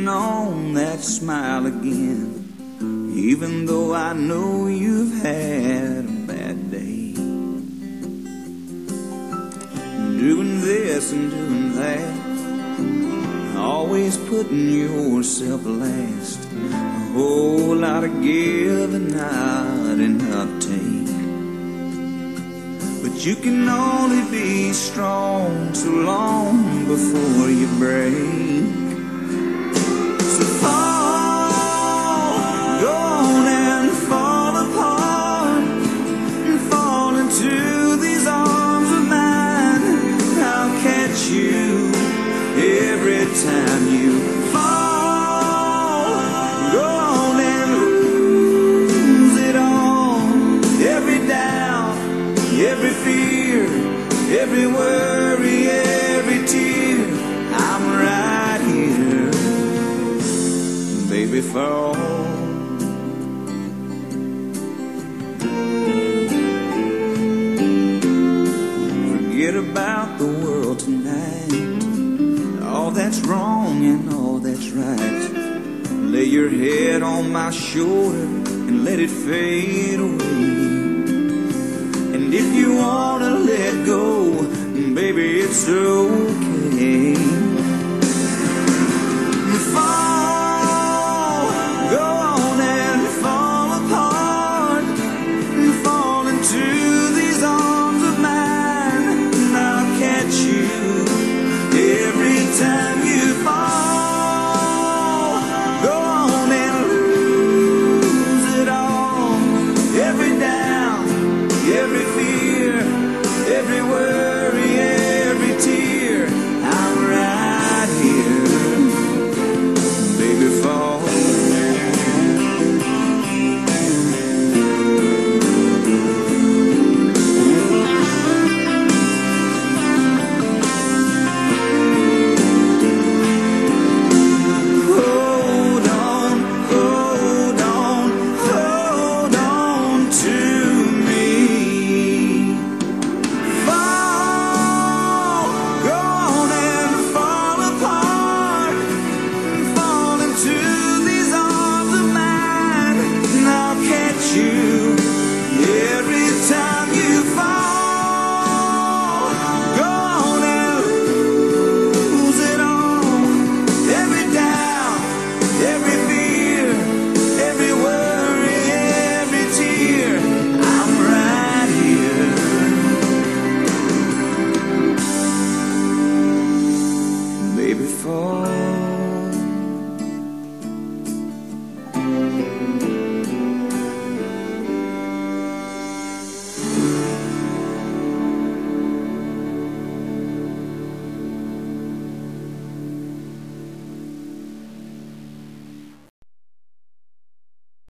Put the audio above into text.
putting on that smile again, even though I know you've had a bad day. Doing this and doing that, always putting yourself last. A whole lot of give and not enough take. But you can only be strong so long before you break. So fall, go on and fall apart, and fall into these arms of mine. I'll catch you every time you fall. Go on and lose it all, every doubt, every fear, every worry, every tear. I'm right here, baby, fall. Forget about the world tonight, all that's wrong and all that's right. Lay your head on my shoulder and let it fade away. And if you wanna let go, baby, it's okay. Fall, go on and fall apart, and fall into these arms of mine. And I'll catch you every time